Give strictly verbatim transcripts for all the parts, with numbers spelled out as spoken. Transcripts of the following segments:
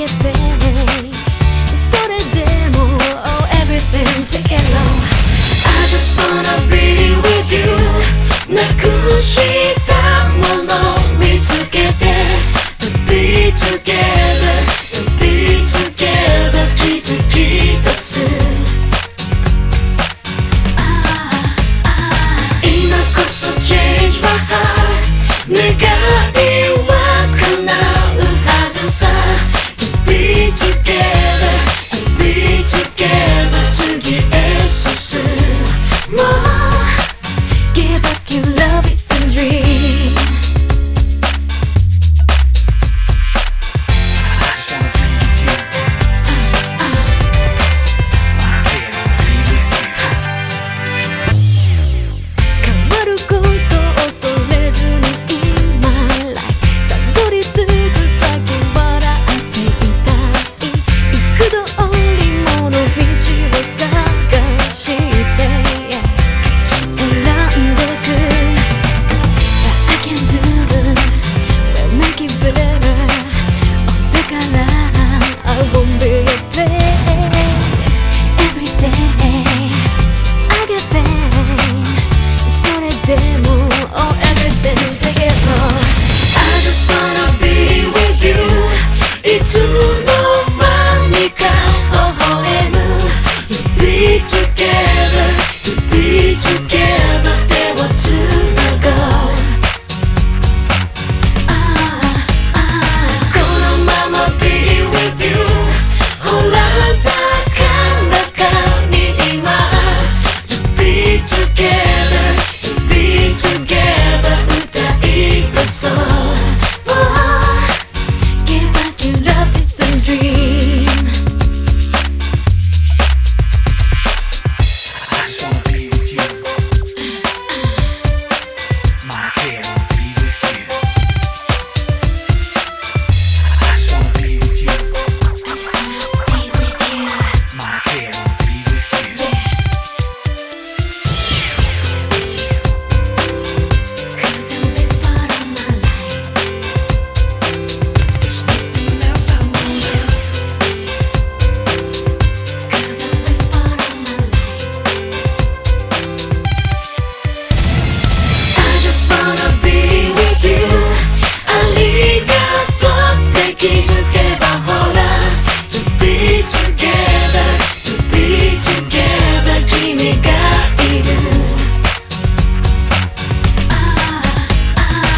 get paid. それでも oh everything take it long. I just wanna be with you. なくしたもの見つけて To be together, to be together 気づき出す今こそ change my heart 願いは叶うはずさ To be together, to be together 次へ進む Give up your love is a dream.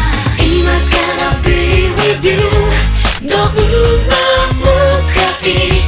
You don't know